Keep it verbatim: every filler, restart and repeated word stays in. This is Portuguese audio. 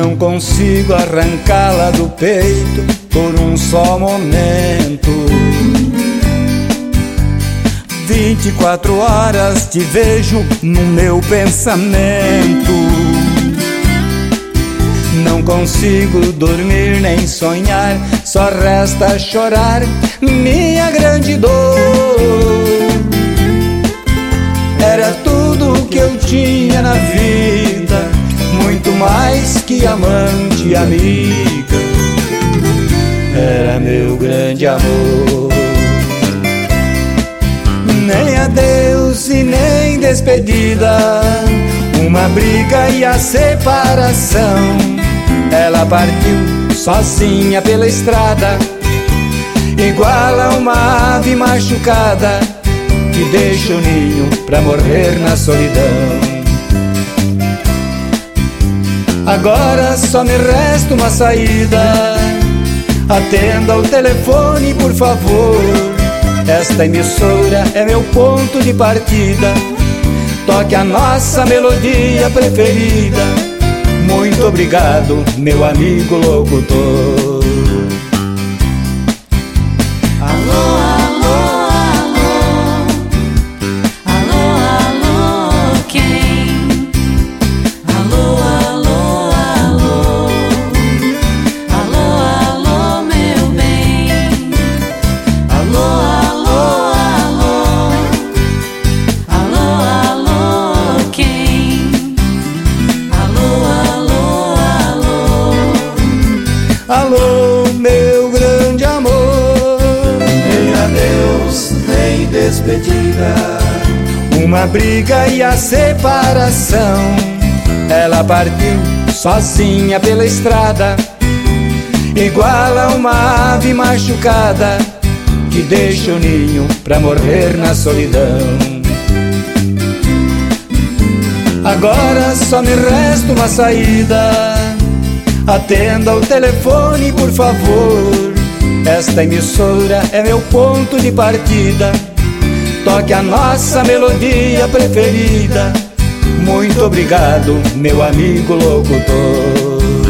Não consigo arrancá-la do peito por um só momento. Vinte e quatro horas te vejo no meu pensamento. Não consigo dormir nem sonhar, só resta chorar minha grande dor. Era tudo que eu tinha na vida, muito mais que amante e amiga. Era meu grande amor. Nem adeus e nem despedida, uma briga e a separação. Ela partiu sozinha pela estrada, igual a uma ave machucada que deixa o ninho pra morrer na solidão. Agora só me resta uma saída. Atenda o telefone, por favor. Esta emissora é meu ponto de partida. Toque a nossa melodia preferida. Muito obrigado, meu amigo locutor. Alô, alô, alô. Alô, alô, quem? Alô, alô, alô. Alô, alô, meu bem. Alô, alô, alô. Alô, alô, quem? Alô, alô, alô. Alô, meu grande amor. Nem adeus, nem despedida, Uma briga e a separação. Ela partiu sozinha pela estrada, igual a uma ave machucada que deixa o ninho pra morrer na solidão. Agora só me resta uma saída. Atenda o telefone, por favor. Esta emissora é meu ponto de partida. Toque a nossa melodia preferida. Muito obrigado, meu amigo locutor.